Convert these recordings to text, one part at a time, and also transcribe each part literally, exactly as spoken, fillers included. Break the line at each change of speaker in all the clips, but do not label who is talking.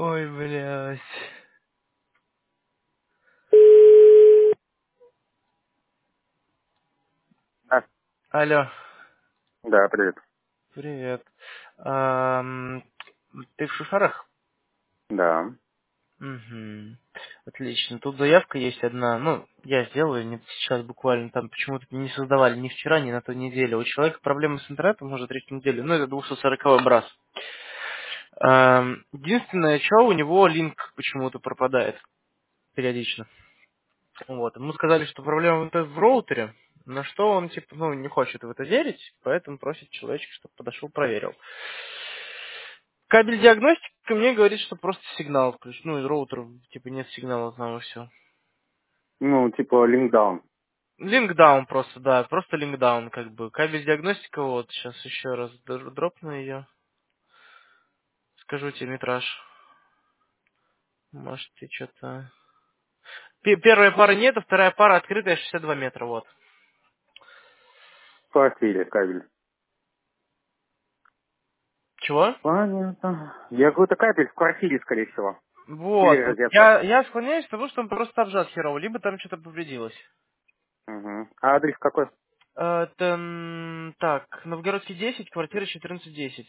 Ой, блядь.
А,
Алло,
да, привет.
привет. Ам, ты в Шушарах?
Да.
Угу. Отлично. Тут заявка есть одна. Ну, я сделаю не сейчас буквально. Там почему-то не создавали ни вчера, ни на той неделе. У человека проблемы с интернетом уже третью неделю. Ну, это двести сороковой брас. Ам, единственное, что у него линк почему-то пропадает периодично. Вот. Ему сказали, что проблема вот в роутере, на что он, типа, ну, не хочет в это верить, поэтому просит человечка, чтобы подошел, проверил. Кабель диагностика мне говорит, что просто сигнал включен. Ну, из роутера, типа, нет сигнала, там и все.
Ну, типа линкдаун.
Линкдаун просто, да, просто линкдаун, как бы. Кабель диагностика, вот, сейчас еще раз др- дропну ее. Скажу тебе метраж. Может, ты что-то... Первая пара нет, а вторая пара открытая, шестьдесят два метра, вот.
В квартире кабель.
Чего?
Понятно. Я говорю, это кабель в квартире, скорее всего. Или
Вот.
розетка.
Я, я склоняюсь к тому, что он просто обжат херово, либо там что-то повредилось.
Угу. А адрес какой?
Э, Это, м, так, Новгородский десять, квартира четырнадцать десять.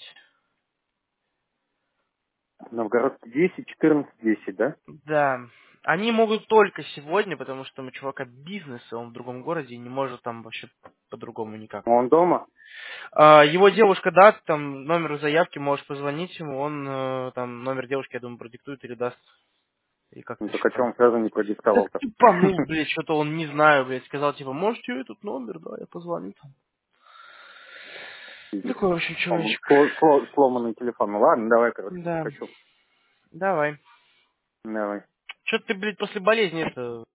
Новгородский десять, четырнадцать, десять, да?
Да. Они могут только сегодня, потому что у чувака бизнес, и он в другом городе и не может там вообще по-другому никак.
Он дома?
А, его девушка, да, там номер заявки, можешь позвонить ему, он э, там номер девушки, я думаю, продиктует или даст, и
Ну,
как-то
так
еще
о
там.
чем сразу не
Так
продиктовал-то?
тупанул, блядь, что-то он, не знаю, блядь, сказал, типа, можете этот номер, да, я позвоню там. Такой, в общем,
Он
человечек.
сло- сло- Сломанный телефон. Ну ладно, давай, короче,
Да,
хочу.
давай.
Давай.
Что ты, блядь, после болезни это